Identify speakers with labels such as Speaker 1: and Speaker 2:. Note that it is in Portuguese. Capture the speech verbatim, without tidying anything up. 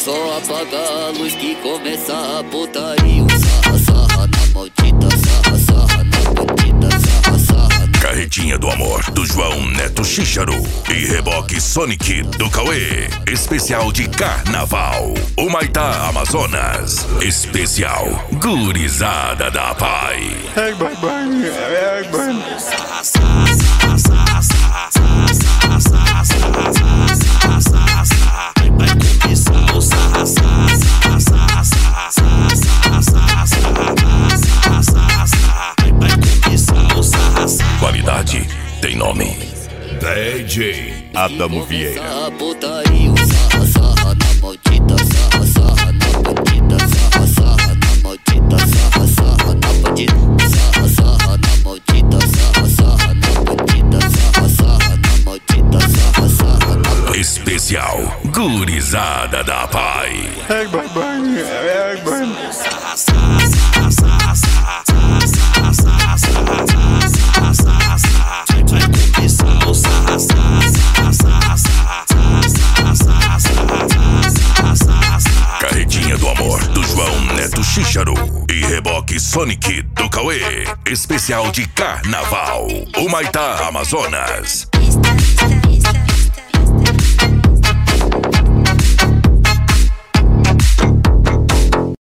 Speaker 1: só apagar a luz que começa a putaria. Sarra, sarra na maldita, sarra, sarra na bandida, sarra, sarra.
Speaker 2: Carretinha do Amor, do João Neto Xíxaro. E Reboque Sonic, do Cauê. Especial de Carnaval, Humaitá, Amazonas. Especial Gurizada da Pai.
Speaker 3: Hey, bye, bye, hey, bye.
Speaker 2: Qualidade tem nome. D J Adamo Vieira.
Speaker 1: Putaria, sarra, sarra na maldita, sarra, sarra na bandida, sarra, sarra na maldita, sarra, sarra na bandida, sarra, sarra na maldita, sarra, sarra na bandida, sarra, sarra na maldita, sarra, sarra na bandida.
Speaker 2: Especial Gurizada da Pai.
Speaker 3: Hey, bye, bye, hey, bye.
Speaker 2: Carretinha do Amor, do João Neto Xíxaro. E Reboque Sonic, do Cauê. Especial de Carnaval, Humaitá, Amazonas.